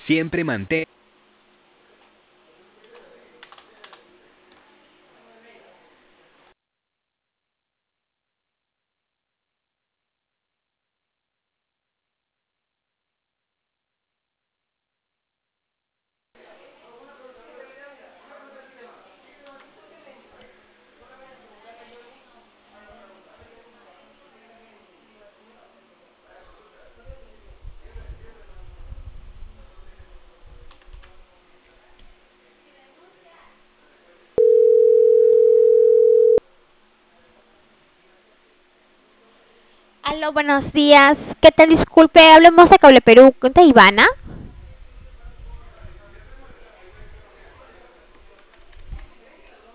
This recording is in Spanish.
Siempre mantén. Aló, buenos días. ¿Qué tal? Disculpe, hablemos de Cable Perú. ¿Cuenta Ivana?